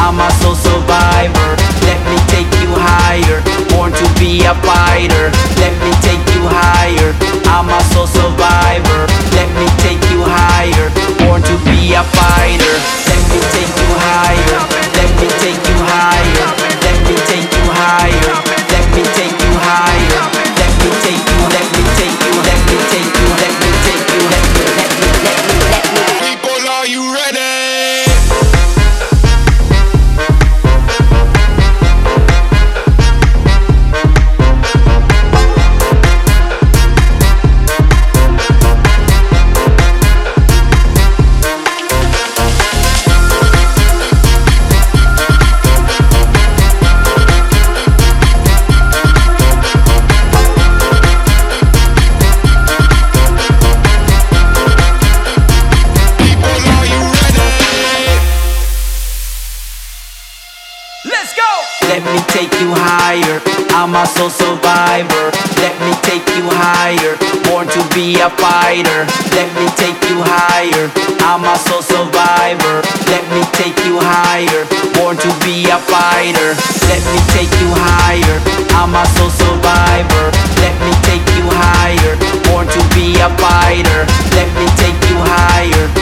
I'm a soul survivor. Let me take you higher, born to be a fighter. Let me take you higher, I'm a soul survivor. Let me take you higher, born to be a fighter. Let me take you higher, let me take you higher. Let me take you higher, let me take you higher. Let me take you, let me take you, let me take you, let me take you, let me. People, are you ready? Let's go! Let me take you higher, I'm a soul survivor. Let me take you higher, born to be a fighter. Let me take you higher, I'm a soul survivor. Let me take you higher, born to be a fighter. Let me take you higher, I'm a soul survivor. Let me take you higher, born to be a fighter. Let me take you higher.